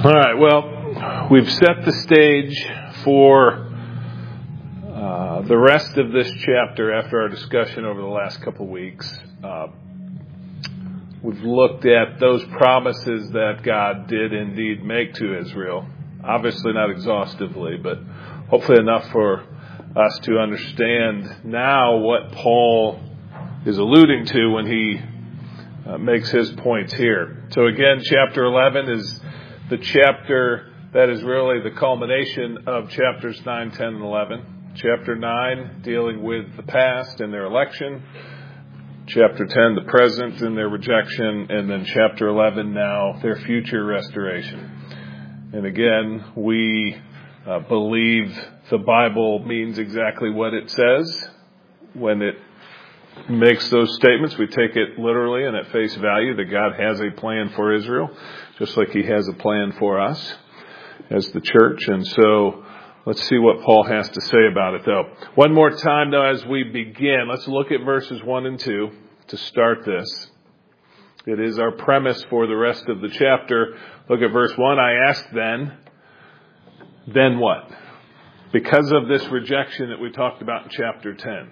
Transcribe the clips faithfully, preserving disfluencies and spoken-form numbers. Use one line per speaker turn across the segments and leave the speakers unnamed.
All right, well, we've set the stage for uh, the rest of this chapter after our discussion over the last couple of weeks. Uh, we've looked at those promises that God did indeed make to Israel. Obviously not exhaustively, but hopefully enough for us to understand now what Paul is alluding to when he uh, makes his points here. So again, chapter eleven is the chapter that is really the culmination of chapters nine, ten, and eleven. Chapter nine, dealing with the past and their election. Chapter ten, the present and their rejection. And then chapter eleven, now, their future restoration. And again, we uh, believe the Bible means exactly what it says. When it makes those statements, we take it literally and at face value that God has a plan for Israel, just like he has a plan for us as the church. And so let's see what Paul has to say about it, though. One more time, though, as we begin, let's look at verses one and two to start this. It is our premise for the rest of the chapter. Look at verse one. I ask then, then what? Because of this rejection that we talked about in chapter ten.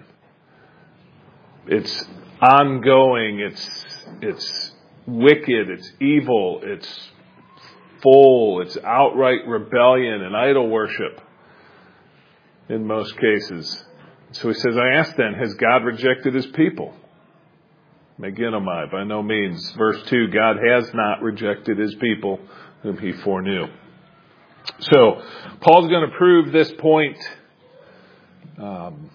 It's ongoing, it's it's wicked, it's evil, it's full, it's outright rebellion and idol worship in most cases. So he says, I ask then, has God rejected his people? Meginomai, by no means. Verse two, God has not rejected his people whom he foreknew. So Paul's going to prove this point um,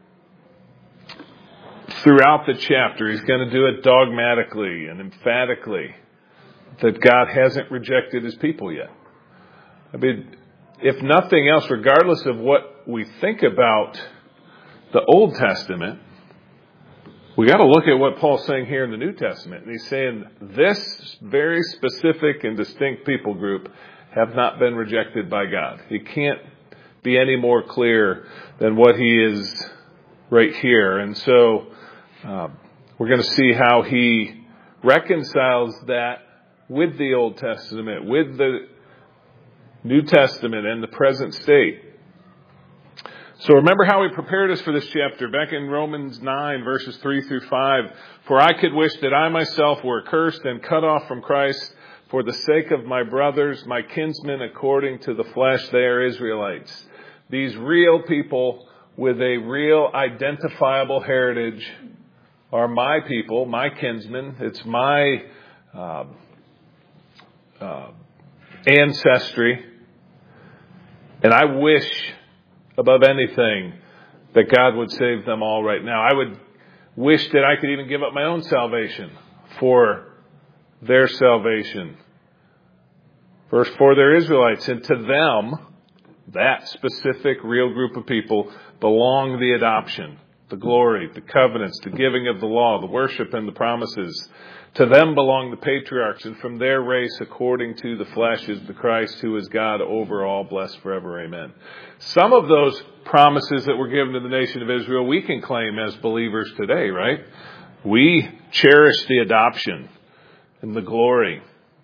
throughout the chapter. He's going to do it dogmatically and emphatically that God hasn't rejected his people yet. I mean, if nothing else, regardless of what we think about the Old Testament, we got to look at what Paul's saying here in the New Testament. And he's saying this very specific and distinct people group have not been rejected by God. He can't be any more clear than what he is right here. And so uh, we're going to see how he reconciles that with the Old Testament, with the New Testament and the present state. So remember how he prepared us for this chapter back in Romans nine, verses three through five. For I could wish that I myself were accursed and cut off from Christ for the sake of my brothers, my kinsmen according to the flesh. They are Israelites. These real people with a real identifiable heritage are my people, my kinsmen. It's my uh, uh, ancestry. And I wish above anything that God would save them all right now. I would wish that I could even give up my own salvation for their salvation. Verse four, they're Israelites, and to them, that specific real group of people, belong the adoption, the glory, the covenants, the giving of the law, the worship and the promises. To them belong the patriarchs, and from their race, according to the flesh, is the Christ who is God over all, blessed forever. Amen. Some of those promises that were given to the nation of Israel, we can claim as believers today, right? We cherish the adoption and the glory.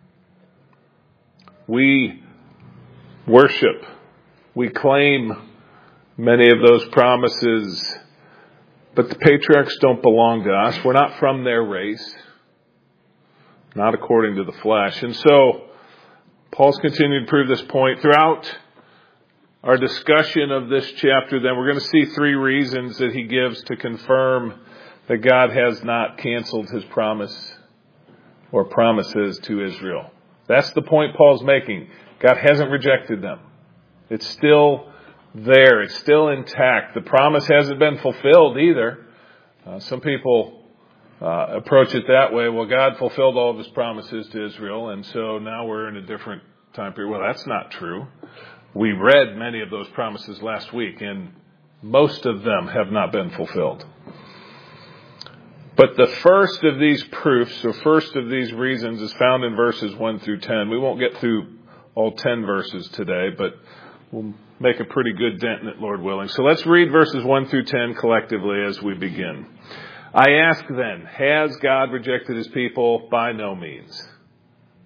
We worship. We claim many of those promises, but the patriarchs don't belong to us. We're not from their race. Not according to the flesh. And so, Paul's continued to prove this point. Throughout our discussion of this chapter, then, we're going to see three reasons that he gives to confirm that God has not canceled his promise or promises to Israel. That's the point Paul's making. God hasn't rejected them. It's still there. It's still intact. The promise hasn't been fulfilled either. Uh, some people Uh, approach it that way. Well, God fulfilled all of his promises to Israel, and so now we're in a different time period. Well, that's not true. We read many of those promises last week, and most of them have not been fulfilled. But the first of these proofs, or first of these reasons, is found in verses one through ten. We won't get through all ten verses today, but we'll make a pretty good dent in it, Lord willing. So let's read verses one through ten collectively as we begin. I ask then, has God rejected his people? By no means.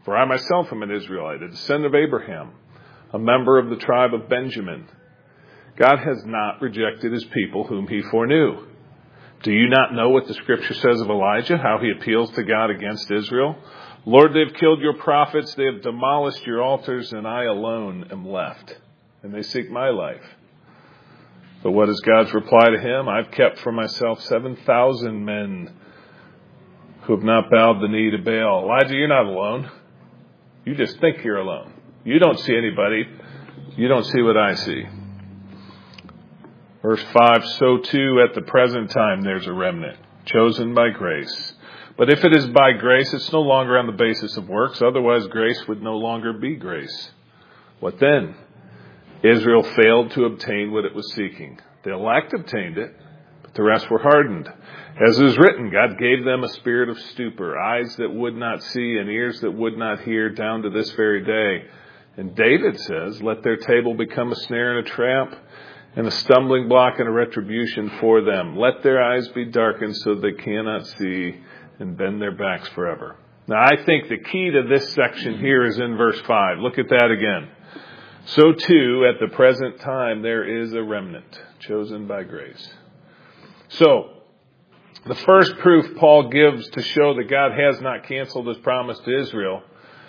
For I myself am an Israelite, a descendant of Abraham, a member of the tribe of Benjamin. God has not rejected his people whom he foreknew. Do you not know what the scripture says of Elijah, how he appeals to God against Israel? Lord, they've killed your prophets, they have demolished your altars, and I alone am left, and they seek my life. But what is God's reply to him? I've kept for myself seven thousand men who have not bowed the knee to Baal. Elijah, you're not alone. You just think you're alone. You don't see anybody. You don't see what I see. Verse five, so too at the present time there's a remnant, chosen by grace. But if it is by grace, it's no longer on the basis of works. Otherwise, grace would no longer be grace. What then? Israel failed to obtain what it was seeking. The elect obtained it, but the rest were hardened. As is written, God gave them a spirit of stupor, eyes that would not see and ears that would not hear, down to this very day. And David says, let their table become a snare and a trap, and a stumbling block and a retribution for them. Let their eyes be darkened so they cannot see, and bend their backs forever. Now, I think the key to this section here is in verse five. Look at that again. So too, at the present time, there is a remnant, chosen by grace. So, the first proof Paul gives to show that God has not canceled his promise to Israel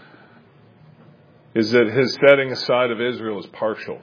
is that his setting aside of Israel is partial.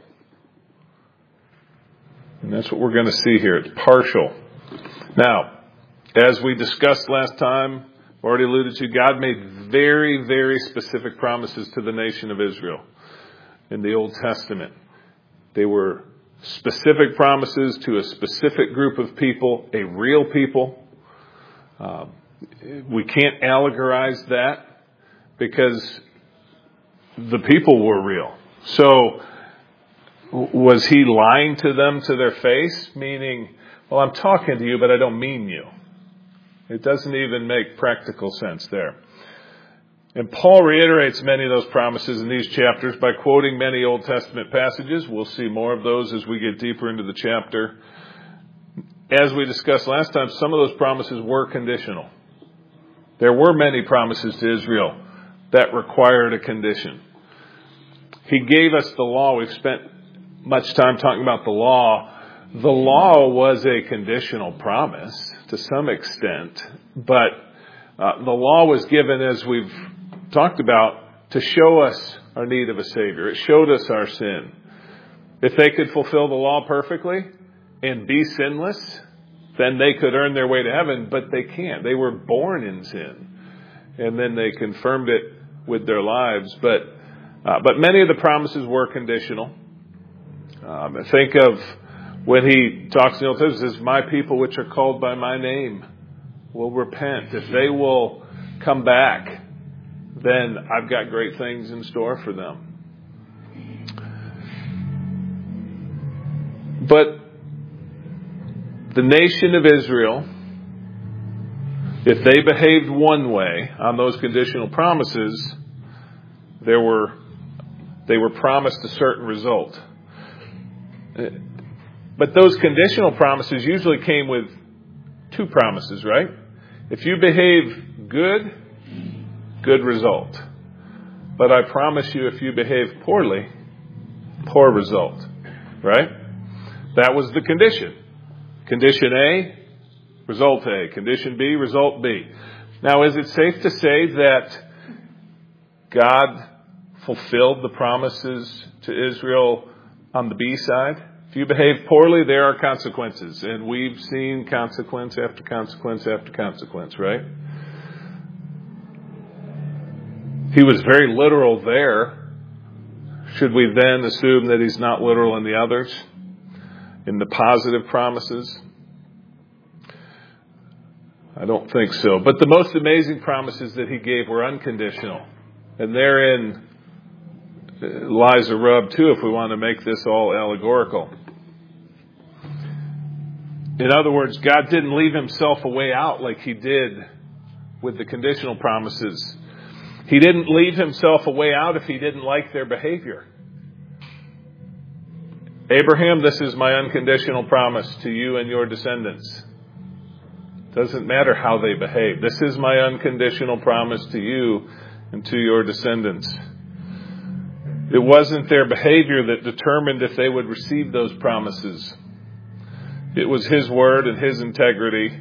And that's what we're going to see here. It's partial. Now, as we discussed last time, already alluded to, God made very, very specific promises to the nation of Israel in the Old Testament. They were specific promises to a specific group of people, a real people. Uh, we can't allegorize that because the people were real. So, was he lying to them to their face? Meaning, well, I'm talking to you, but I don't mean you. It doesn't even make practical sense there. And Paul reiterates many of those promises in these chapters by quoting many Old Testament passages. We'll see more of those as we get deeper into the chapter. As we discussed last time, some of those promises were conditional. There were many promises to Israel that required a condition. He gave us the law. We've spent much time talking about the law. The law was a conditional promise to some extent, but uh, the law was given, as we've talked about, to show us our need of a Savior. It showed us our sin. If they could fulfill the law perfectly and be sinless, then they could earn their way to heaven, but they can't. They were born in sin, and then they confirmed it with their lives. But uh, but many of the promises were conditional. Um, think of when he talks in the Old Testament, says, my people which are called by my name will repent. If they will come back, then I've got great things in store for them. But the nation of Israel, if they behaved one way on those conditional promises, there were they were promised a certain result. But those conditional promises usually came with two promises, right? If you behave good, good result. But I promise you, if you behave poorly, poor result, right? That was the condition. Condition A, result A. Condition B, result B. Now, is it safe to say that God fulfilled the promises to Israel on the B side? If you behave poorly, there are consequences. And we've seen consequence after consequence after consequence, right? He was very literal there. Should we then assume that he's not literal in the others? In the positive promises? I don't think so. But the most amazing promises that he gave were unconditional. And therein lies a rub too, if we want to make this all allegorical. In other words, God didn't leave himself a way out like he did with the conditional promises. He didn't leave himself a way out if he didn't like their behavior. Abraham, this is my unconditional promise to you and your descendants. Doesn't matter how they behave. This is my unconditional promise to you and to your descendants. It wasn't their behavior that determined if they would receive those promises. It was His word and His integrity.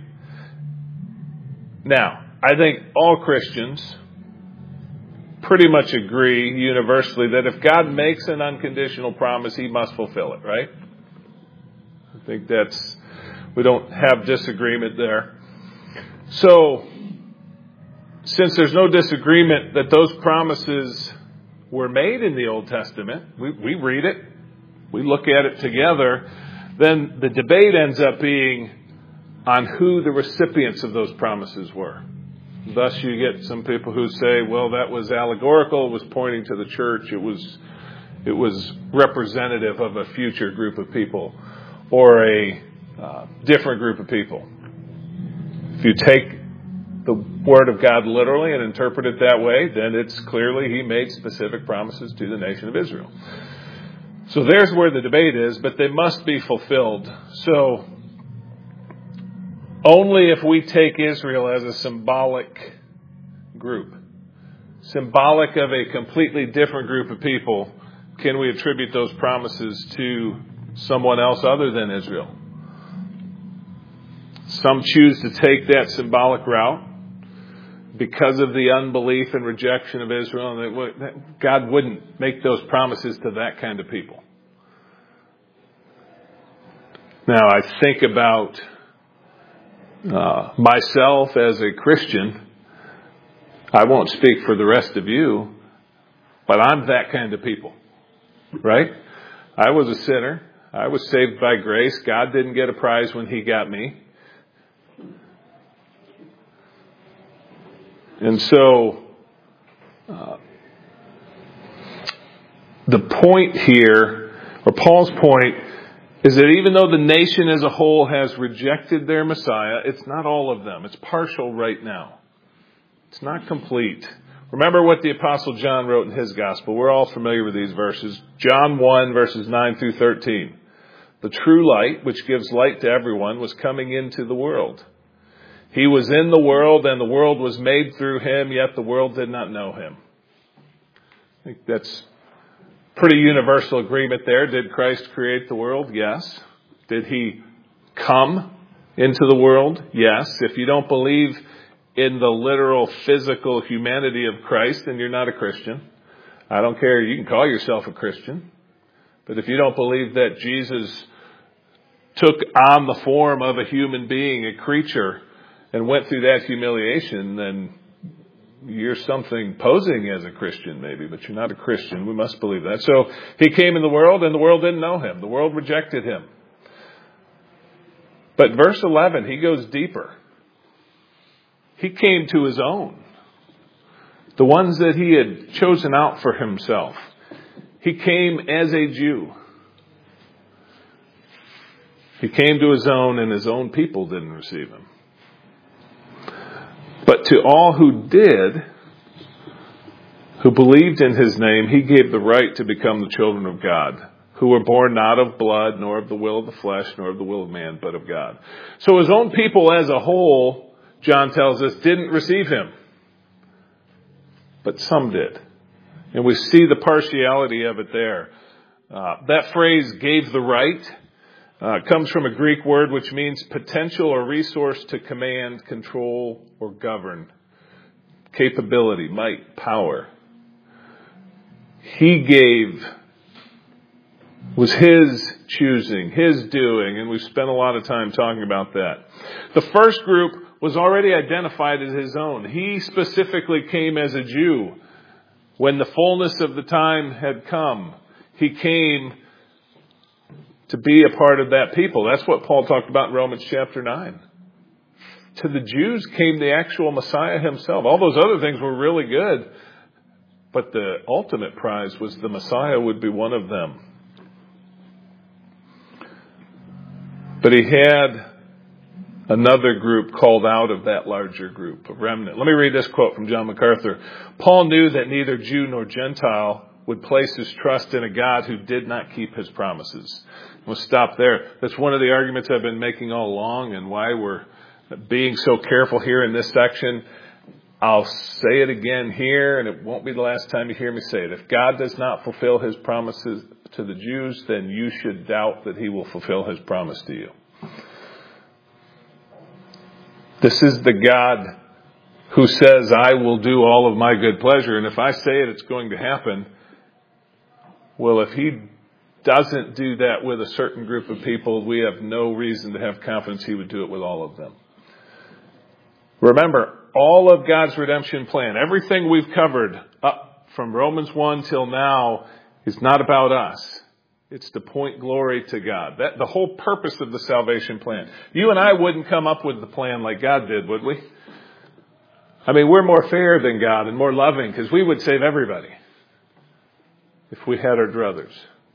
Now, I think all Christians pretty much agree universally that if God makes an unconditional promise, He must fulfill it, right? I think that's, we don't have disagreement there. So, since there's no disagreement that those promises were made in the Old Testament, we, we read it, we look at it together, then the debate ends up being on who the recipients of those promises were. Thus you get some people who say, well, that was allegorical, it was pointing to the church, it was it was representative of a future group of people or a uh, different group of people. If you take the Word of God literally and interpret it that way, then it's clearly He made specific promises to the nation of Israel. So there's where the debate is, but they must be fulfilled. So only if we take Israel as a symbolic group, symbolic of a completely different group of people, can we attribute those promises to someone else other than Israel. Some choose to take that symbolic route because of the unbelief and rejection of Israel, and God wouldn't make those promises to that kind of people. Now, I think about uh, myself as a Christian. I won't speak for the rest of you, but I'm that kind of people, right? I was a sinner. I was saved by grace. God didn't get a prize when He got me. And so, uh, the point here, or Paul's point, is that even though the nation as a whole has rejected their Messiah, it's not all of them. It's partial right now. It's not complete. Remember what the Apostle John wrote in his gospel. We're all familiar with these verses. John one, verses nine through thirteen. The true light, which gives light to everyone, was coming into the world. He was in the world, and the world was made through Him, yet the world did not know Him. I think that's pretty universal agreement there. Did Christ create the world? Yes. Did He come into the world? Yes. If you don't believe in the literal physical humanity of Christ, then you're not a Christian. I don't care. You can call yourself a Christian. But if you don't believe that Jesus took on the form of a human being, a creature, and went through that humiliation, then you're something posing as a Christian maybe, but you're not a Christian. We must believe that. So He came in the world, and the world didn't know Him. The world rejected Him. But verse eleven, He goes deeper. He came to His own, the ones that He had chosen out for Himself. He came as a Jew. He came to His own, and His own people didn't receive Him. But to all who did, who believed in His name, He gave the right to become the children of God, who were born not of blood, nor of the will of the flesh, nor of the will of man, but of God. So His own people as a whole, John tells us, didn't receive Him. But some did. And we see the partiality of it there. Uh, that phrase, gave the right, Uh, comes from a Greek word which means potential or resource to command, control, or govern. Capability, might, power. He gave, was His choosing, His doing, and we've spent a lot of time talking about that. The first group was already identified as His own. He specifically came as a Jew. When the fullness of the time had come, He came to be a part of that people. That's what Paul talked about in Romans chapter nine. To the Jews came the actual Messiah Himself. All those other things were really good, but the ultimate prize was the Messiah would be one of them. But He had another group called out of that larger group, a remnant. Let me read this quote from John MacArthur. Paul knew that neither Jew nor Gentile would place his trust in a God who did not keep His promises. We'll stop there. That's one of the arguments I've been making all along, and why we're being so careful here in this section. I'll say it again here, and it won't be the last time you hear me say it. If God does not fulfill his promises to the Jews, then you should doubt that he will fulfill his promise to you. This is the God who says, I will do all of my good pleasure. And if I say it, it's going to happen. Well, if he doesn't do that with a certain group of people, we have no reason to have confidence he would do it with all of them. Remember, all of God's redemption plan, everything we've covered up from Romans one till now, is not about us. It's to point glory to God. That the whole purpose of the salvation plan. You and I wouldn't come up with the plan like God did, would we? I mean, we're more fair than God and more loving because we would save everybody if we had our druthers.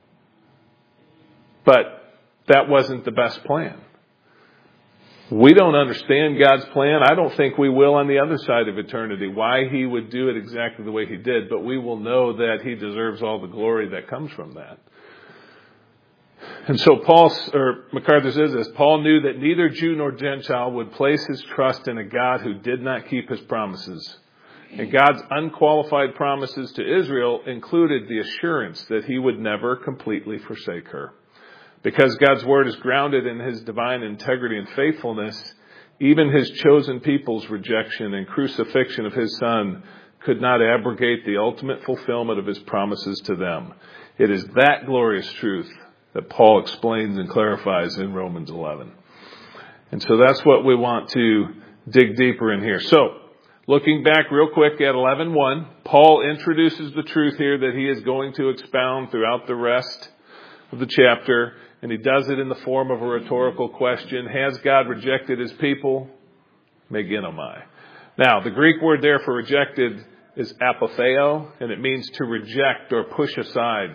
But that wasn't the best plan. We don't understand God's plan. I don't think we will on the other side of eternity, why he would do it exactly the way he did. But we will know that he deserves all the glory that comes from that. And so Paul, or MacArthur says this, Paul knew that neither Jew nor Gentile would place his trust in a God who did not keep his promises. And God's unqualified promises to Israel included the assurance that he would never completely forsake her. Because God's word is grounded in his divine integrity and faithfulness, even his chosen people's rejection and crucifixion of his son could not abrogate the ultimate fulfillment of his promises to them. It is that glorious truth that Paul explains and clarifies in Romans eleven. And so that's what we want to dig deeper in here. So, looking back real quick at eleven one, Paul introduces the truth here that he is going to expound throughout the rest of the chapter, and he does it in the form of a rhetorical question. Has God rejected his people? Meginomai. Now, the Greek word there for rejected is apotheo, and it means to reject or push aside.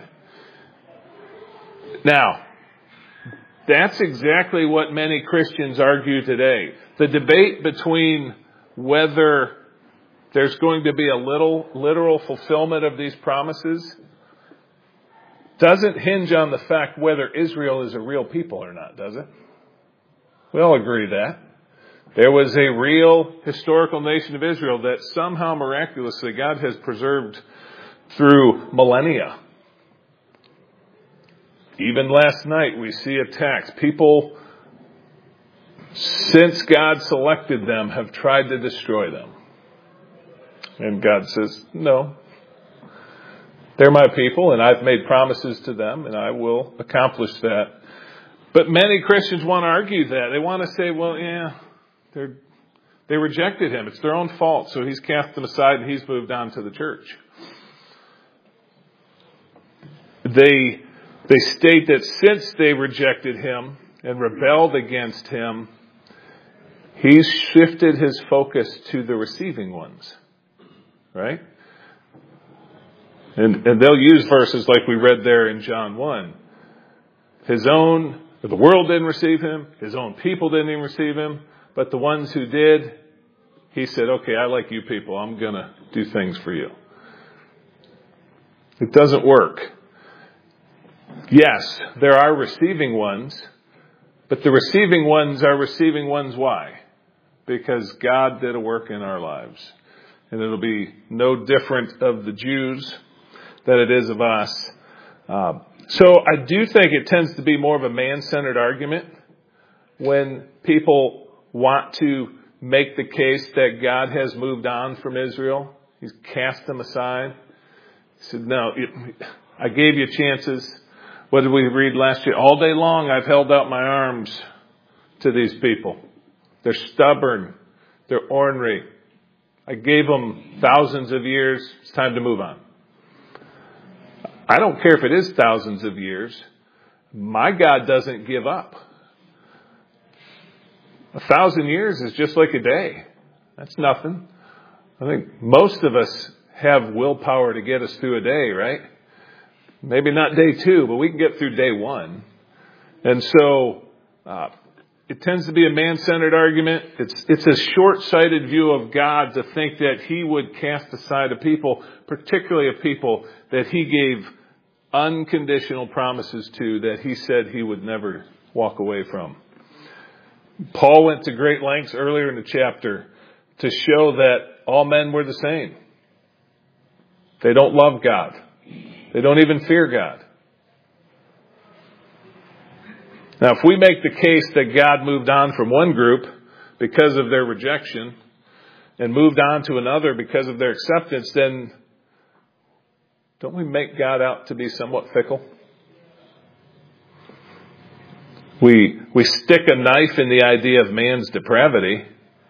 Now, that's exactly what many Christians argue today. The debate between whether there's going to be a little literal fulfillment of these promises doesn't hinge on the fact whether Israel is a real people or not, does it? We all agree that. There was a real historical nation of Israel that somehow miraculously God has preserved through millennia. Even last night we see attacks. People, since God selected them, have tried to destroy them. And God says, no. They're my people, and I've made promises to them, and I will accomplish that. But many Christians want to argue that. They want to say, well, yeah, they're, they rejected him. It's their own fault, so he's cast them aside and he's moved on to the church. They, they state that since they rejected him and rebelled against him, he's shifted his focus to the receiving ones. Right? And, and they'll use verses like we read there in John one. His own, the world didn't receive him. His own people didn't even receive him. But the ones who did, he said, okay, I like you people. I'm going to do things for you. It doesn't work. Yes, there are receiving ones. But the receiving ones are receiving ones why? Because God did a work in our lives. And it'll be no different of the Jews than it is of us. Uh, so I do think it tends to be more of a man-centered argument when people want to make the case that God has moved on from Israel. He's cast them aside. He said, no, it, I gave you chances. What did we read last year? All day long I've held out my arms to these people. They're stubborn. They're ornery. I gave them thousands of years. It's time to move on. I don't care if it is thousands of years. My God doesn't give up. A thousand years is just like a day. That's nothing. I think most of us have willpower to get us through a day, right? Maybe not day two, but we can get through day one. And so, uh, it tends to be a man-centered argument. It's it's a short-sighted view of God to think that he would cast aside a people, particularly a people that he gave unconditional promises to, that he said he would never walk away from. Paul went to great lengths earlier in the chapter to show that all men were the same. They don't love God. They don't even fear God. Now, if we make the case that God moved on from one group because of their rejection and moved on to another because of their acceptance, then don't we make God out to be somewhat fickle? We, we stick a knife in the idea of man's depravity.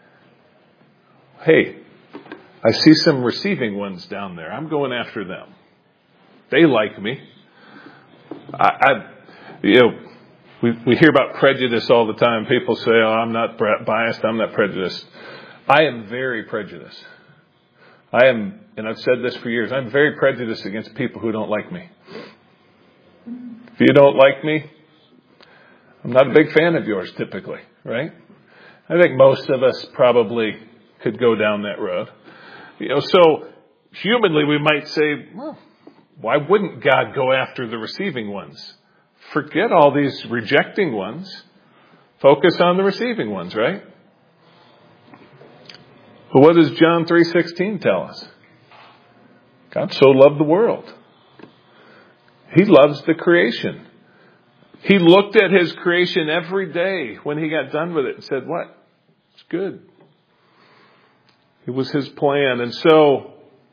Hey, I see some receiving ones down there. I'm going after them. They like me. I, I you know, we, we hear about prejudice all the time. People say, oh, I'm not biased. I'm not prejudiced. I am very prejudiced. I am, and I've said this for years, I'm very prejudiced against people who don't like me. If you don't like me, I'm not a big fan of yours typically, right? I think most of us probably could go down that road. You know, so humanly we might say, well, why wouldn't God go after the receiving ones? Forget all these rejecting ones. Focus on the receiving ones, right? But what does John three sixteen tell us? God so loved the world. He loves the creation. He looked at his creation every day when he got done with it and said, what? It's good. It was his plan. And so,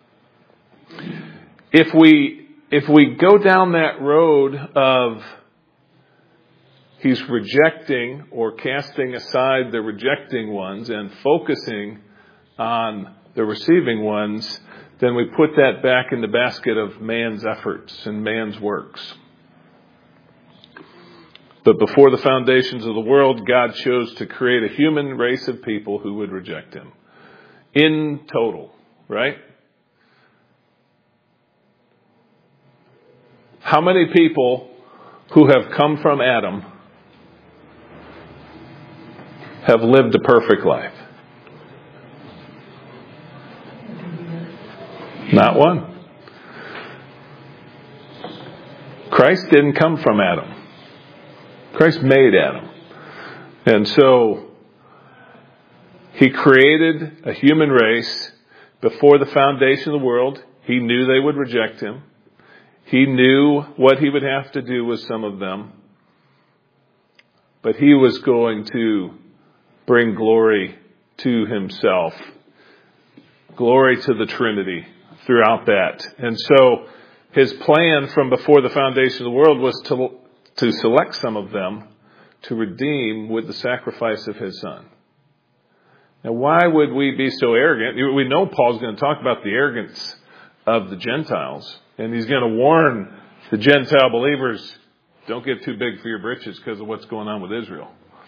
if we, if we go down that road of he's rejecting or casting aside the rejecting ones and focusing on the receiving ones, then we put that back in the basket of man's efforts and man's works. But before the foundations of the world, God chose to create a human race of people who would reject him. In total, right? How many people who have come from Adam have lived a perfect life? Not one. Christ didn't come from Adam. Christ made Adam. And so he created a human race before the foundation of the world. He knew they would reject him. He knew what he would have to do with some of them. But he was going to bring glory to himself. Glory to the Trinity throughout that. And so his plan from before the foundation of the world was to, to select some of them to redeem with the sacrifice of his son. Now, why would we be so arrogant? We know Paul's going to talk about the arrogance of the Gentiles. And he's going to warn the Gentile believers, don't get too big for your britches because of what's going on with Israel.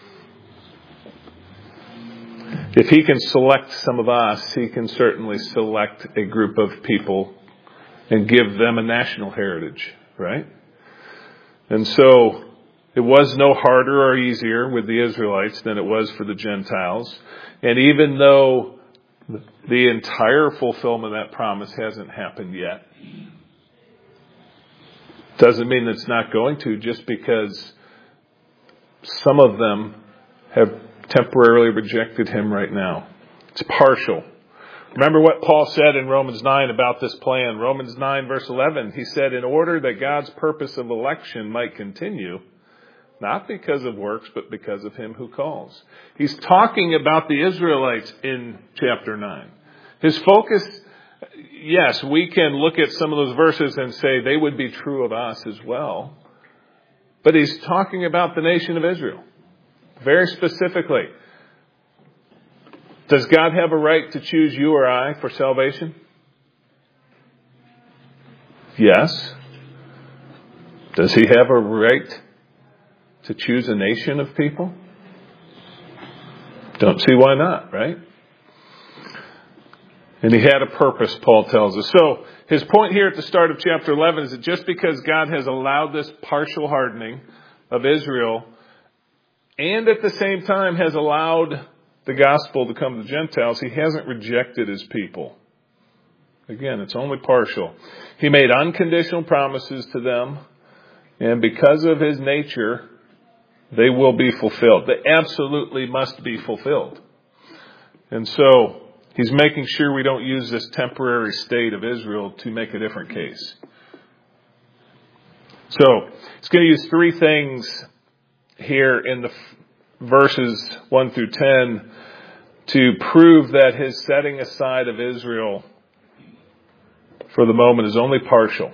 If he can select some of us, he can certainly select a group of people and give them a national heritage, right? And so it was no harder or easier with the Israelites than it was for the Gentiles. And even though the entire fulfillment of that promise hasn't happened yet, doesn't mean it's not going to, just because some of them have temporarily rejected him right now. It's partial. Remember what Paul said in Romans nine about this plan. Romans nine verse eleven, he said, in order that God's purpose of election might continue, not because of works, but because of him who calls. He's talking about the Israelites in chapter nine. His focus, yes, we can look at some of those verses and say they would be true of us as well. But he's talking about the nation of Israel. Very specifically. Does God have a right to choose you or I for salvation? Yes. Does he have a right to choose a nation of people? Don't see why not, right? And he had a purpose, Paul tells us. So his point here at the start of chapter eleven is that just because God has allowed this partial hardening of Israel, and at the same time has allowed the gospel to come to the Gentiles, he hasn't rejected his people. Again, it's only partial. He made unconditional promises to them, and because of his nature, they will be fulfilled. They absolutely must be fulfilled. And so He's making sure we don't use this temporary state of Israel to make a different case. So, he's going to use three things here in the verses one through ten to prove that his setting aside of Israel for the moment is only partial.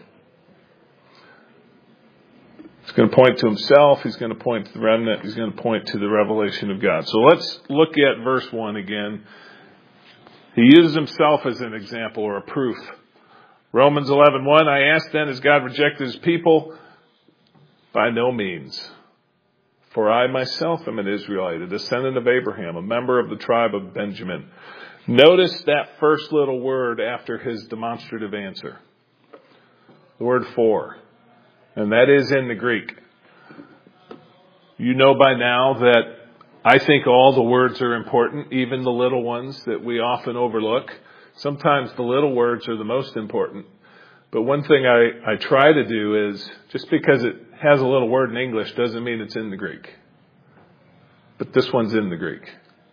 He's going to point to himself. He's going to point to the remnant. He's going to point to the revelation of God. So let's look at verse one again. He uses himself as an example or a proof. Romans eleven one, I asked then, has God rejected his people? By no means. For I myself am an Israelite, a descendant of Abraham, a member of the tribe of Benjamin. Notice that first little word after his demonstrative answer. The word for. And that is in the Greek. You know by now that I think all the words are important, even the little ones that we often overlook. Sometimes the little words are the most important. But one thing I, I try to do is, just because it has a little word in English doesn't mean it's in the Greek. But this one's in the Greek.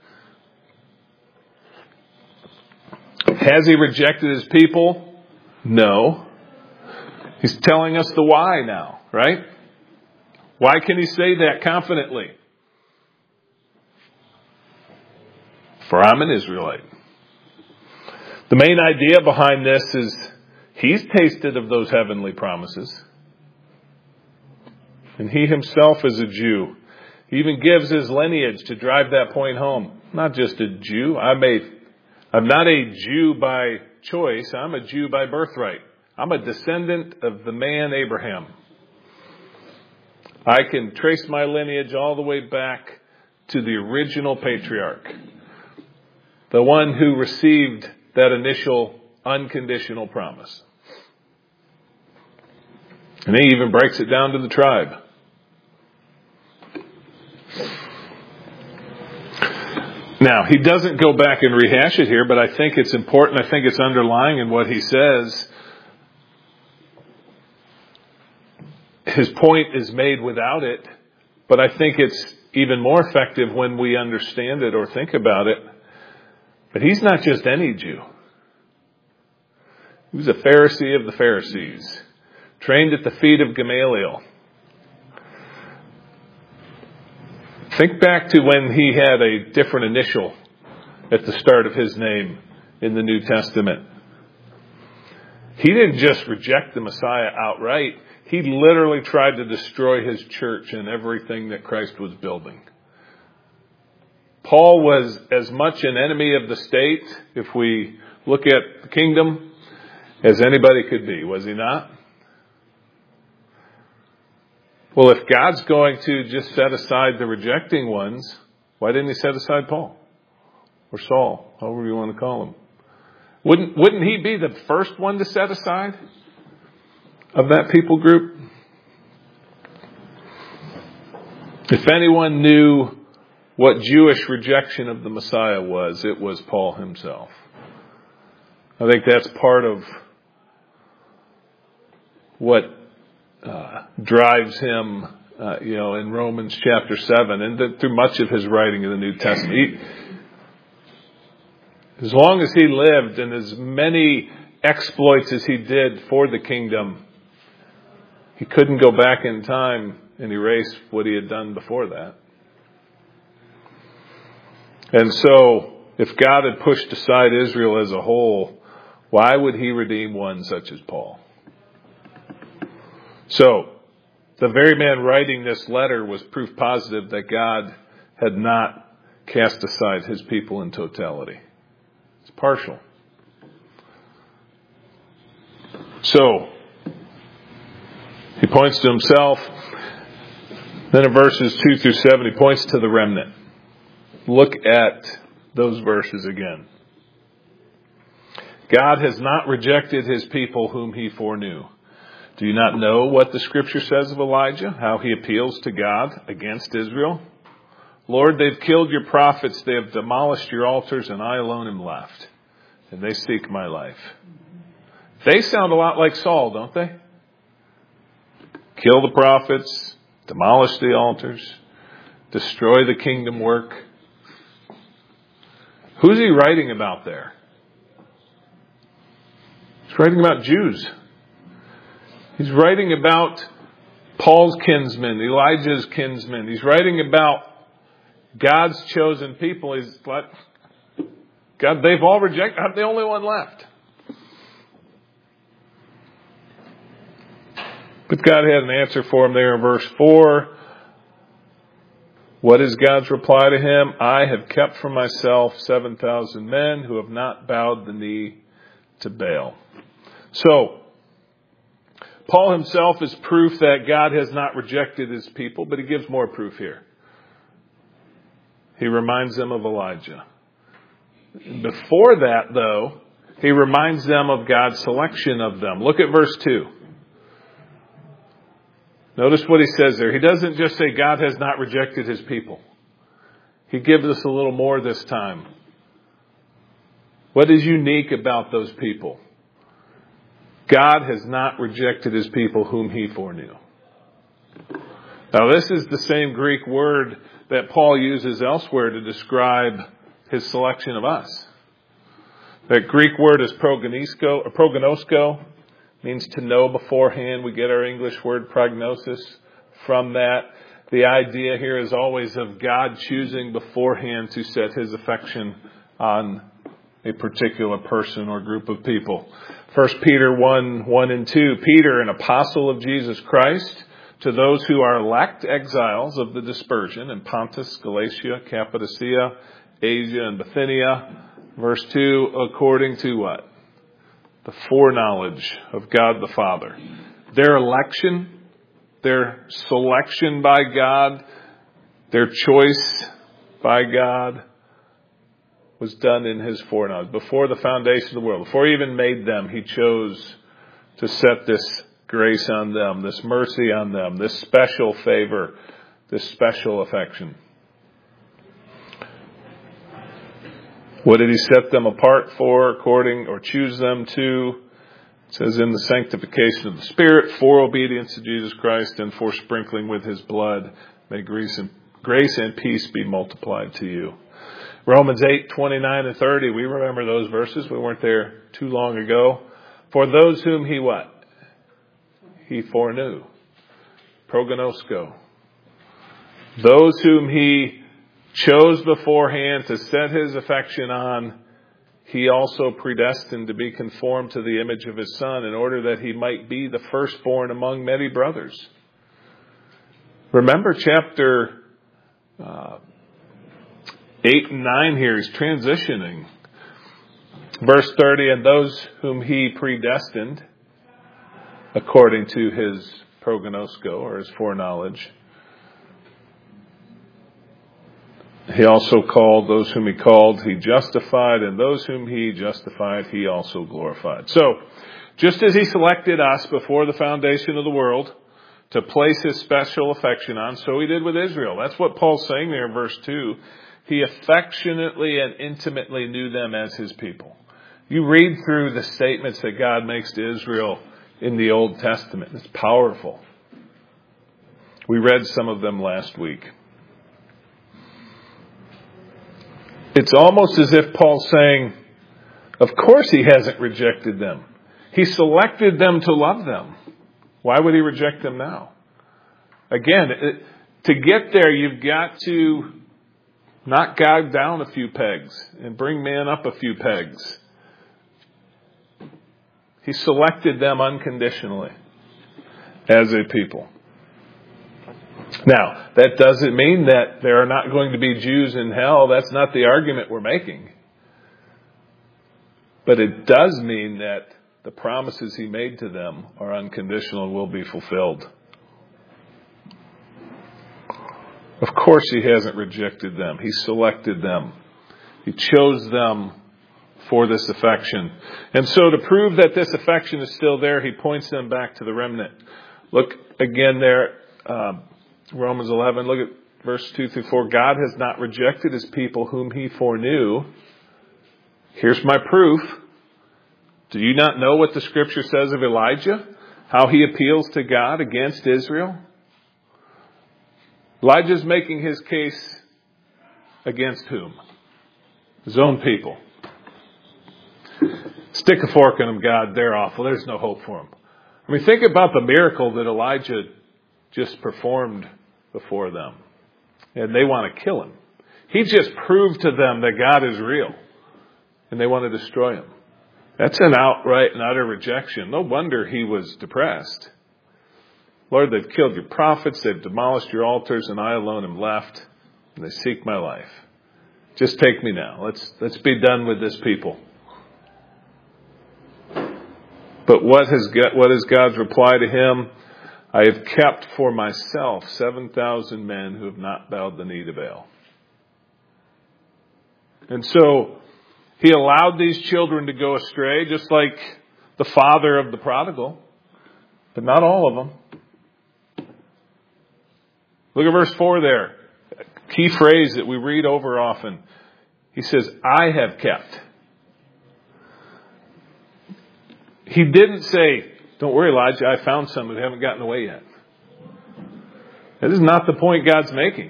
Has he rejected his people? No. He's telling us the why now, right? Why can he say that confidently? For I'm an Israelite. The main idea behind this is he's tasted of those heavenly promises. And he himself is a Jew. He even gives his lineage to drive that point home. Not just a Jew. I'm, a, I'm not a Jew by choice. I'm a Jew by birthright. I'm a descendant of the man Abraham. I can trace my lineage all the way back to the original patriarch. The one who received that initial unconditional promise. And he even breaks it down to the tribe. Now, he doesn't go back and rehash it here, but I think it's important. I think it's underlying in what he says. His point is made without it, but I think it's even more effective when we understand it or think about it. But he's not just any Jew. He was a Pharisee of the Pharisees, trained at the feet of Gamaliel. Think back to when he had a different initial at the start of his name in the New Testament. He didn't just reject the Messiah outright. He literally tried to destroy his church and everything that Christ was building. Paul was as much an enemy of the state, if we look at the kingdom, as anybody could be, was he not? Well, if God's going to just set aside the rejecting ones, why didn't he set aside Paul? Or Saul, however you want to call him. Wouldn't, wouldn't he be the first one to set aside of that people group? If anyone knew what Jewish rejection of the Messiah was, it was Paul himself. I think that's part of what uh, drives him, uh, you know, in Romans chapter seven, and th- through much of his writing in the New Testament. He, as long as he lived, and as many exploits as he did for the kingdom, he couldn't go back in time and erase what he had done before that. And so, if God had pushed aside Israel as a whole, why would he redeem one such as Paul? So, the very man writing this letter was proof positive that God had not cast aside his people in totality. It's partial. So, he points to himself. Then in verses two through seven, he points to the remnant. Look at those verses again. God has not rejected his people whom he foreknew. Do you not know what the scripture says of Elijah? How he appeals to God against Israel? Lord, they've killed your prophets. They have demolished your altars, and I alone am left. And they seek my life. They sound a lot like Saul, don't they? Kill the prophets, demolish the altars, destroy the kingdom work. Who's he writing about there? He's writing about Jews. He's writing about Paul's kinsmen, Elijah's kinsmen. He's writing about God's chosen people. He's like, God, they've all rejected. I'm the only one left. But God had an answer for him there in verse four. What is God's reply to him? I have kept for myself seven thousand men who have not bowed the knee to Baal. So, Paul himself is proof that God has not rejected his people, but he gives more proof here. He reminds them of Elijah. Before that, though, he reminds them of God's selection of them. Look at verse two. Notice what he says there. He doesn't just say God has not rejected his people. He gives us a little more this time. What is unique about those people? God has not rejected his people whom he foreknew. Now, this is the same Greek word that Paul uses elsewhere to describe his selection of us. That Greek word is prognosko, or prognosko, means to know beforehand. We get our English word prognosis from that. The idea here is always of God choosing beforehand to set his affection on a particular person or group of people. First Peter one, one and two. Peter, an apostle of Jesus Christ, to those who are elect exiles of the dispersion in Pontus, Galatia, Cappadocia, Asia, and Bithynia. Verse two, according to what? The foreknowledge of God the Father. Their election, their selection by God, their choice by God was done in his foreknowledge. Before the foundation of the world, before he even made them, he chose to set this grace on them, this mercy on them, this special favor, this special affection. What did he set them apart for, according, or choose them to? It says, in the sanctification of the Spirit, for obedience to Jesus Christ, and for sprinkling with his blood. May grace and, grace and peace be multiplied to you. Romans eight, twenty-nine and thirty, we remember those verses. We weren't there too long ago. For those whom he what? He foreknew. Prognosko. Those whom he chose beforehand to set his affection on, he also predestined to be conformed to the image of his Son, in order that he might be the firstborn among many brothers. Remember chapter uh, eight and nine here. He's transitioning. Verse thirty, and those whom he predestined, according to his prognosko, or his foreknowledge, he also called. Those whom he called, he justified. And those whom he justified, he also glorified. So, just as he selected us before the foundation of the world to place his special affection on, so he did with Israel. That's what Paul's saying there in verse two. He affectionately and intimately knew them as his people. You read through the statements that God makes to Israel in the Old Testament. It's powerful. We read some of them last week. It's almost as if Paul's saying, of course he hasn't rejected them. He selected them to love them. Why would he reject them now? Again, it, to get there, you've got to knock God down a few pegs and bring man up a few pegs. He selected them unconditionally as a people. Now, that doesn't mean that there are not going to be Jews in hell. That's not the argument we're making. But it does mean that the promises he made to them are unconditional and will be fulfilled. Of course he hasn't rejected them. He selected them. He chose them for this affection. And so to prove that this affection is still there, he points them back to the remnant. Look again there, uh, Romans eleven, look at verse two through four. God has not rejected his people whom he foreknew. Here's my proof. Do you not know what the scripture says of Elijah? How he appeals to God against Israel? Elijah's making his case against whom? His own people. Stick a fork in them, God. They're awful. There's no hope for them. I mean, think about the miracle that Elijah just performed before them. And they want to kill him. He just proved to them that God is real. And they want to destroy him. That's an outright and utter rejection. No wonder he was depressed. Lord, they've killed your prophets. They've demolished your altars. And I alone am left. And they seek my life. Just take me now. Let's, let's be done with this people. But what has what is God's reply to him? I have kept for myself seven thousand men who have not bowed the knee to Baal. And so he allowed these children to go astray, just like the father of the prodigal, but not all of them. Look at verse four there. A key phrase that we read over often. He says, I have kept. He didn't say, don't worry, Elijah, I found some who haven't gotten away yet. That is not the point God's making.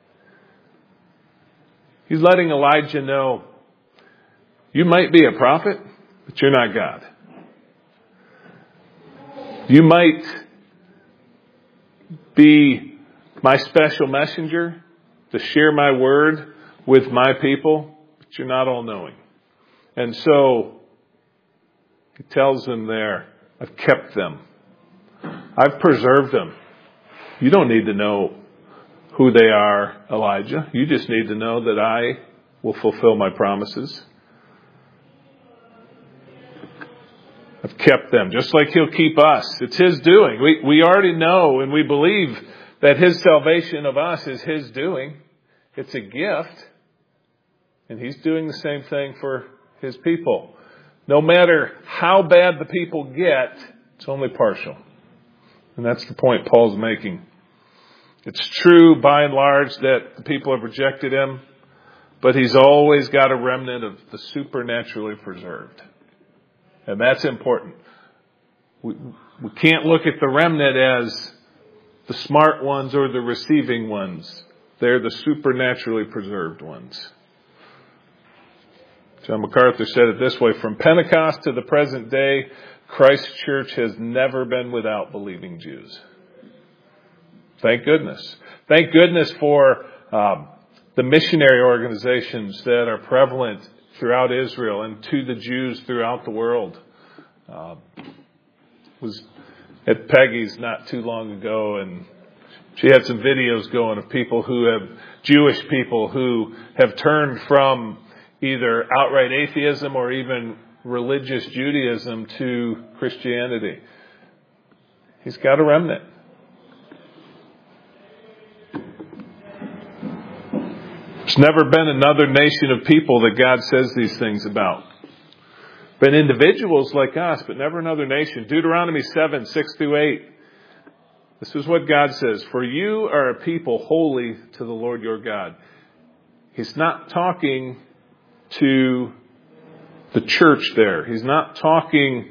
He's letting Elijah know, you might be a prophet, but you're not God. You might be my special messenger to share my word with my people, but you're not all-knowing. And so, he tells them there, I've kept them. I've preserved them. You don't need to know who they are, Elijah. You just need to know that I will fulfill my promises. I've kept them, just like he'll keep us. It's his doing. We, we already know and we believe that his salvation of us is his doing. It's a gift. And he's doing the same thing for his people. No matter how bad the people get, it's only partial. And that's the point Paul's making. It's true, by and large, that the people have rejected him, but he's always got a remnant of the supernaturally preserved. And that's important. We, we can't look at the remnant as the smart ones or the receiving ones. They're the supernaturally preserved ones. John MacArthur said it this way, from Pentecost to the present day, Christ's church has never been without believing Jews. Thank goodness. Thank goodness for um, the missionary organizations that are prevalent throughout Israel and to the Jews throughout the world. Uh, was at Peggy's not too long ago, and she had some videos going of people who have, Jewish people who have turned from either outright atheism or even religious Judaism to Christianity. He's got a remnant. There's never been another nation of people that God says these things about. Been individuals like us, but never another nation. Deuteronomy seven, six through eight. This is what God says. For you are a people holy to the Lord your God. He's not talking to the church there. He's not talking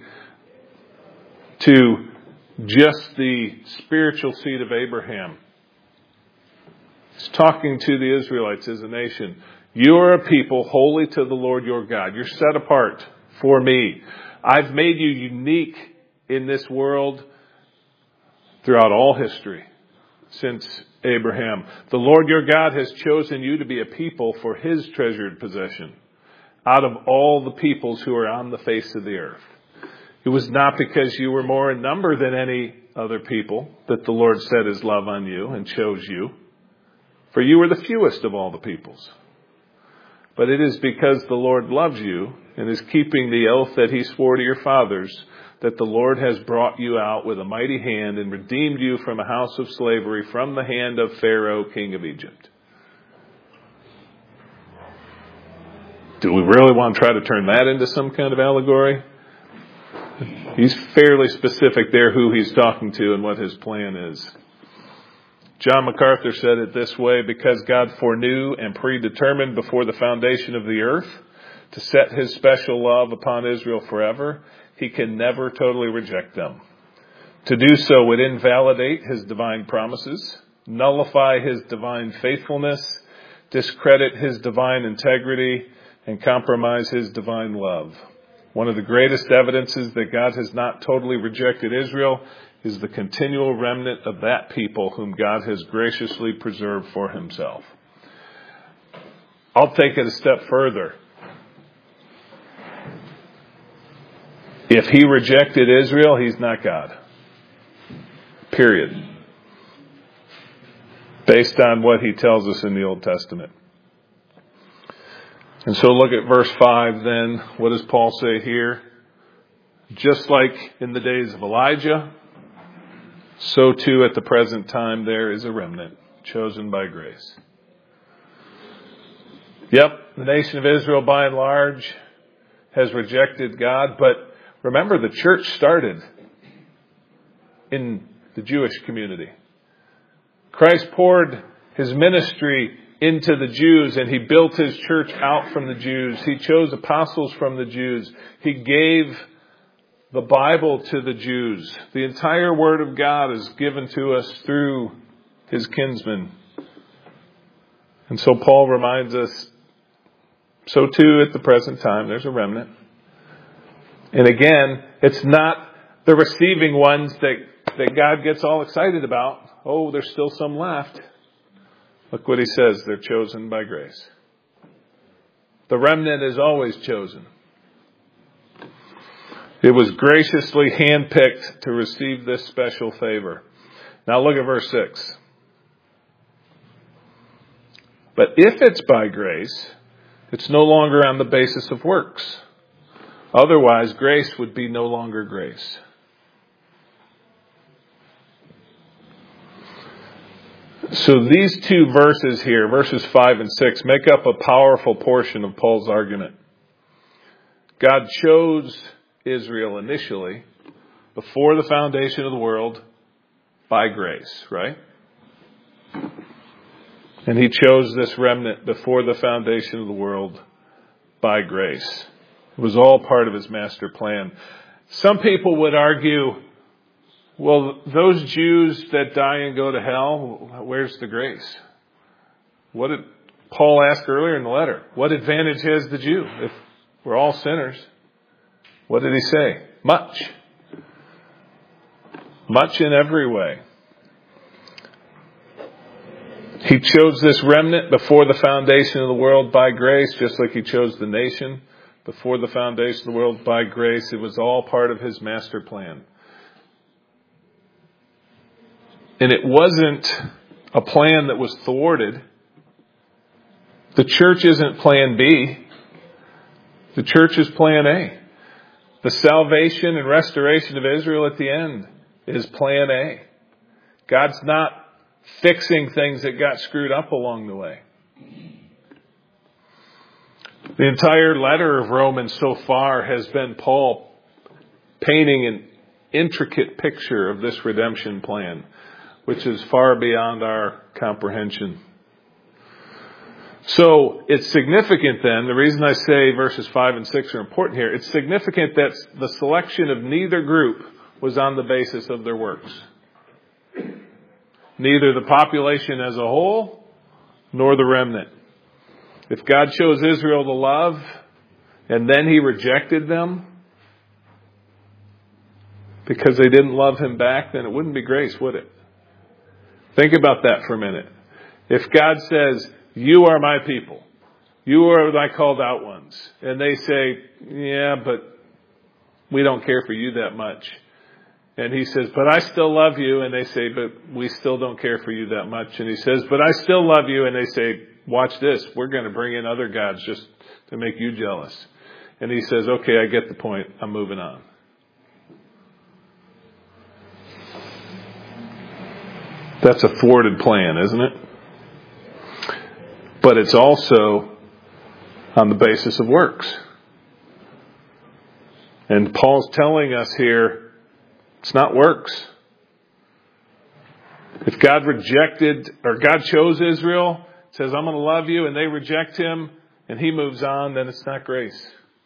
to just the spiritual seed of Abraham. He's talking to the Israelites as a nation. You are a people holy to the Lord your God. You're set apart for me. I've made you unique in this world throughout all history since Abraham. The Lord your God has chosen you to be a people for his treasured possession out of all the peoples who are on the face of the earth. It was not because you were more in number than any other people that the Lord set his love on you and chose you. For you were the fewest of all the peoples. But it is because the Lord loves you and is keeping the oath that he swore to your fathers that the Lord has brought you out with a mighty hand and redeemed you from a house of slavery, from the hand of Pharaoh, king of Egypt. Do we really want to try to turn that into some kind of allegory? He's fairly specific there who he's talking to and what his plan is. John MacArthur said it this way, because God foreknew and predetermined before the foundation of the earth to set his special love upon Israel forever, he can never totally reject them. To do so would invalidate his divine promises, nullify his divine faithfulness, discredit his divine integrity, and compromise his divine love. One of the greatest evidences that God has not totally rejected Israel is the continual remnant of that people whom God has graciously preserved for himself. I'll take it a step further. If he rejected Israel, he's not God. Period. Based on what he tells us in the Old Testament. And so look at verse five then. What does Paul say here? Just like in the days of Elijah, so too at the present time there is a remnant chosen by grace. Yep, the nation of Israel by and large has rejected God, but remember the church started in the Jewish community. Christ poured his ministry into the Jews, and he built his church out from the Jews. He chose apostles from the Jews. He gave the Bible to the Jews. The entire Word of God is given to us through his kinsmen. And so Paul reminds us, so too at the present time, there's a remnant. And again, it's not the receiving ones that, that God gets all excited about. Oh, there's still some left. Look what he says, they're chosen by grace. The remnant is always chosen. It was graciously handpicked to receive this special favor. Now look at verse six. But if it's by grace, it's no longer on the basis of works. Otherwise, grace would be no longer grace. So these two verses here, verses five and six, make up a powerful portion of Paul's argument. God chose Israel initially, before the foundation of the world, by grace, right? And he chose this remnant before the foundation of the world by grace. It was all part of his master plan. Some people would argue, well, those Jews that die and go to hell, where's the grace? What did Paul ask earlier in the letter? What advantage has the Jew if we're all sinners? What did he say? Much. Much in every way. He chose this remnant before the foundation of the world by grace, just like he chose the nation before the foundation of the world by grace. It was all part of his master plan. And it wasn't a plan that was thwarted. The church isn't plan B. The church is plan A. The salvation and restoration of Israel at the end is plan A. God's not fixing things that got screwed up along the way. The entire letter of Romans so far has been Paul painting an intricate picture of this redemption plan, which is far beyond our comprehension. So it's significant then, the reason I say verses five and six are important here, it's significant that the selection of neither group was on the basis of their works. Neither the population as a whole, nor the remnant. If God chose Israel to love, and then he rejected them because they didn't love him back, then it wouldn't be grace, would it? Think about that for a minute. If God says, you are my people, you are my called out ones, and they say, yeah, but we don't care for you that much. And he says, but I still love you. And they say, but we still don't care for you that much. And he says, but I still love you. And they say, watch this. We're going to bring in other gods just to make you jealous. And he says, okay, I get the point. I'm moving on. That's a thwarted plan, isn't it? But it's also on the basis of works. And Paul's telling us here, it's not works. If God rejected, or God chose Israel, says, I'm going to love you, and they reject him, and he moves on, then it's not grace.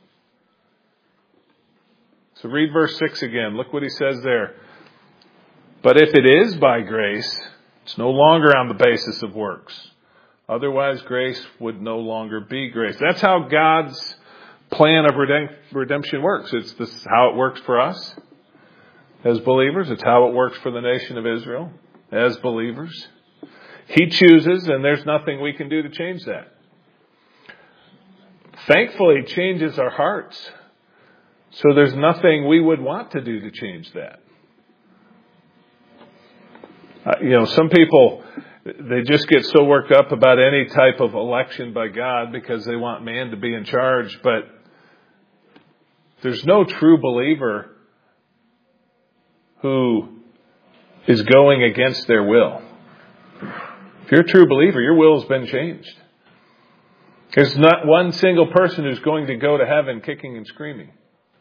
So read verse six again. Look what he says there. But if it is by grace, it's no longer on the basis of works. Otherwise, grace would no longer be grace. That's how God's plan of redemption works. It's this, how it works for us as believers. It's how it works for the nation of Israel as believers. He chooses, and there's nothing we can do to change that. Thankfully, it changes our hearts. So there's nothing we would want to do to change that. Uh, you know, some people, they just get so worked up about any type of election by God because they want man to be in charge. But there's no true believer who is going against their will. If you're a true believer, your will has been changed. There's not one single person who's going to go to heaven kicking and screaming.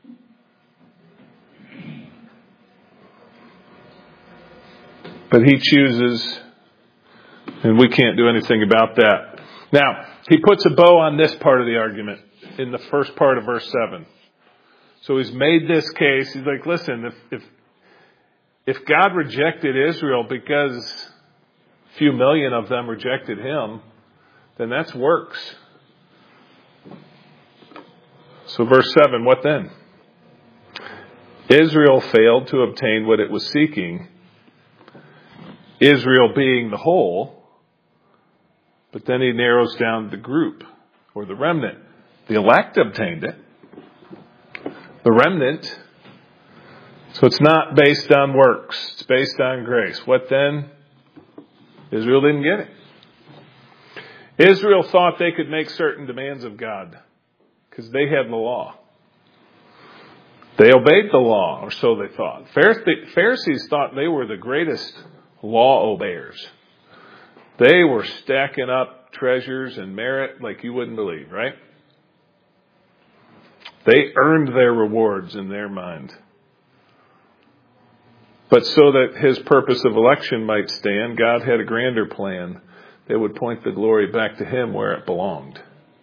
But he chooses, and we can't do anything about that. Now, he puts a bow on this part of the argument in the first part of verse seven. So he's made this case. He's like, listen, if if, if God rejected Israel because a few million of them rejected him, then that's works. So verse seven, what then? Israel failed to obtain what it was seeking, Israel being the whole, but then he narrows down the group, or the remnant. The elect obtained it. The remnant, so it's not based on works, it's based on grace. What then? Israel didn't get it. Israel thought they could make certain demands of God because they had the law. They obeyed the law, or so they thought. Pharisees thought they were the greatest law obeyers. They were stacking up treasures and merit like you wouldn't believe, right? They earned their rewards in their mind. But so that his purpose of election might stand, God had a grander plan that would point the glory back to him where it belonged.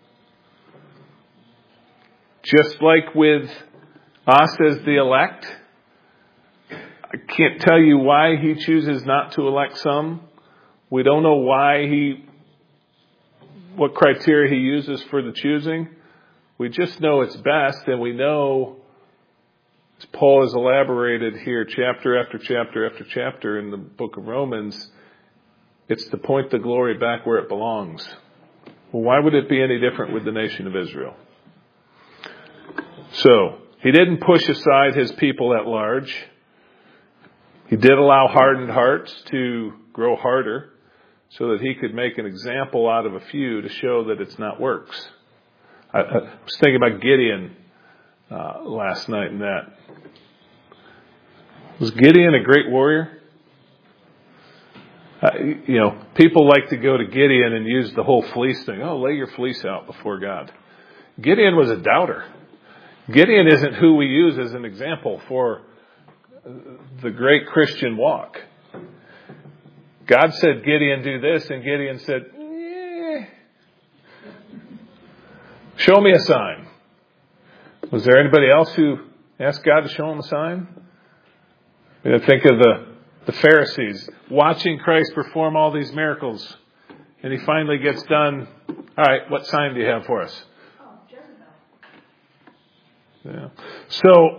Just like with us as the elect, I can't tell you why he chooses not to elect some. We don't know why he, what criteria he uses for the choosing. We just know it's best, and we know, as Paul has elaborated here chapter after chapter after chapter in the book of Romans, it's to point the glory back where it belongs. Well, why would it be any different with the nation of Israel? So, he didn't push aside his people at large. He did allow hardened hearts to grow harder so that he could make an example out of a few to show that it's not works. I, I was thinking about Gideon uh, last night and that. Was Gideon a great warrior? Uh, you know, people like to go to Gideon and use the whole fleece thing. Oh, lay your fleece out before God. Gideon was a doubter. Gideon isn't who we use as an example for the great Christian walk. God said, Gideon, do this, and Gideon said, eh. Show me a sign. Was there anybody else who asked God to show him a sign? I mean, think of the, the Pharisees watching Christ perform all these miracles, and he finally gets done. All right, what sign do you have for us? Yeah. So,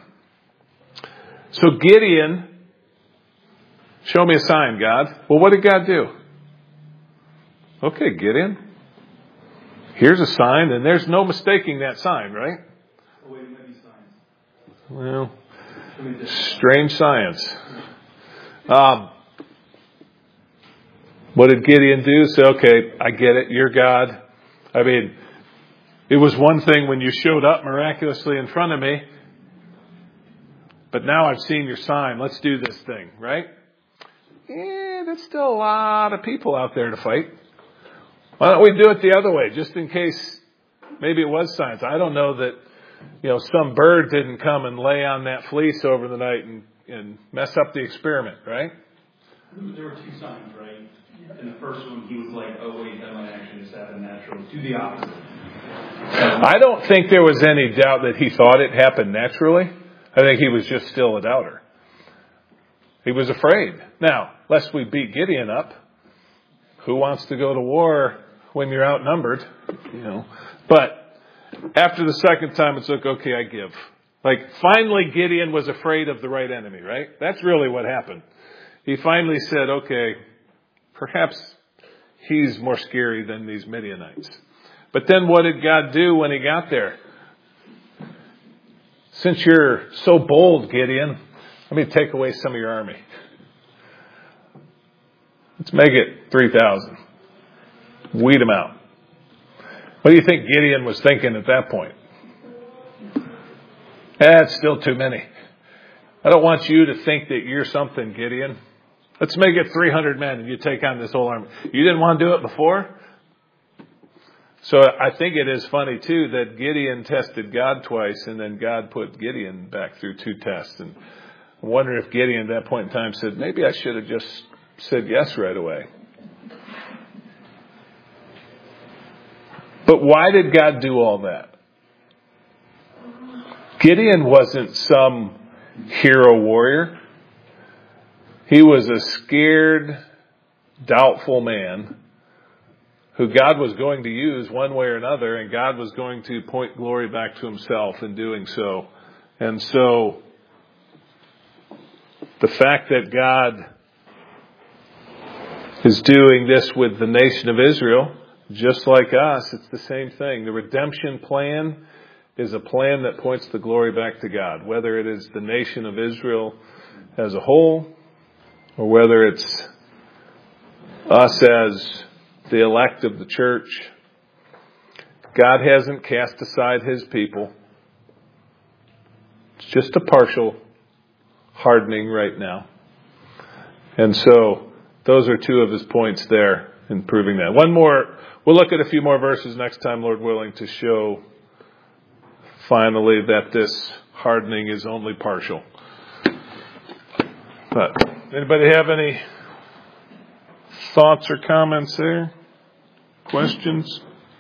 so Gideon, show me a sign, God. Well, what did God do? Okay, Gideon, here's a sign, and there's no mistaking that sign, right? Well, strange science. Um, what did Gideon do? Say, okay, I get it. You're God. I mean, it was one thing when you showed up miraculously in front of me, but now I've seen your sign. Let's do this thing, right? Yeah, there's still a lot of people out there to fight. Why don't we do it the other way, just in case maybe it was science? I don't know that, you know, some bird didn't come and lay on that fleece over the night and, and mess up the experiment, right?
There were two signs, right? In the first one, he was like, oh, wait, that might actually just happen naturally. Do the opposite.
I don't think there was any doubt that he thought it happened naturally. I think he was just still a doubter. He was afraid. Now, lest we beat Gideon up, who wants to go to war when you're outnumbered? You know, but after the second time, it's like, okay, I give. Like, finally Gideon was afraid of the right enemy, right? That's really what happened. He finally said, okay, perhaps he's more scary than these Midianites. But then what did God do when he got there? Since you're so bold, Gideon, let me take away some of your army. Let's make it three thousand. Weed them out. What do you think Gideon was thinking at that point? That's still too many. I don't want you to think that you're something, Gideon. Let's make it three hundred men and you take on this whole army. You didn't want to do it before? So I think it is funny, too, that Gideon tested God twice and then God put Gideon back through two tests. And I wonder if Gideon at that point in time said, maybe I should have just said yes right away. But why did God do all that? Gideon wasn't some hero warrior. He was a scared, doubtful man who God was going to use one way or another, and God was going to point glory back to himself in doing so. And so, the fact that God is doing this with the nation of Israel, just like us, it's the same thing. The redemption plan is a plan that points the glory back to God, whether it is the nation of Israel as a whole, or whether it's us as the elect of the church. God hasn't cast aside his people. It's just a partial hardening right now. And so those are two of his points there in proving that. One more, we'll look at a few more verses next time, Lord willing, to show finally that this hardening is only partial. But anybody have any thoughts or comments there? Questions?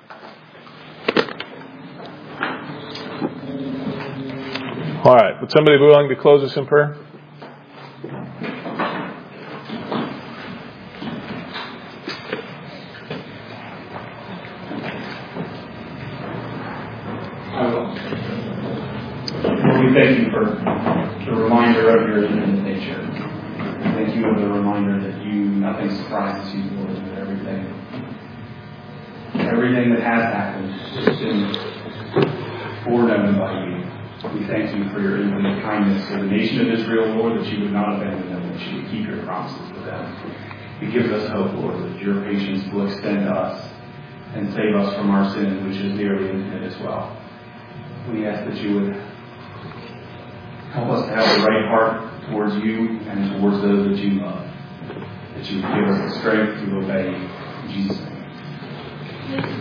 All right. Would somebody be willing to close us in prayer?
I will. Lord, we thank you for the reminder of your infinite nature. Thank you for the reminder that you, nothing surprises you, Lord, that everything, everything that has happened has been foreknown by you. We thank you for your infinite kindness to the nation of Israel, Lord, that you would not abandon them, that you would keep your promises with them. It gives us hope, Lord, that your patience will extend to us and save us from our sin, which is nearly infinite as well. We ask that you would help us to have the right heart towards you and towards those that you love. That you would give us the strength to obey you. In Jesus' name.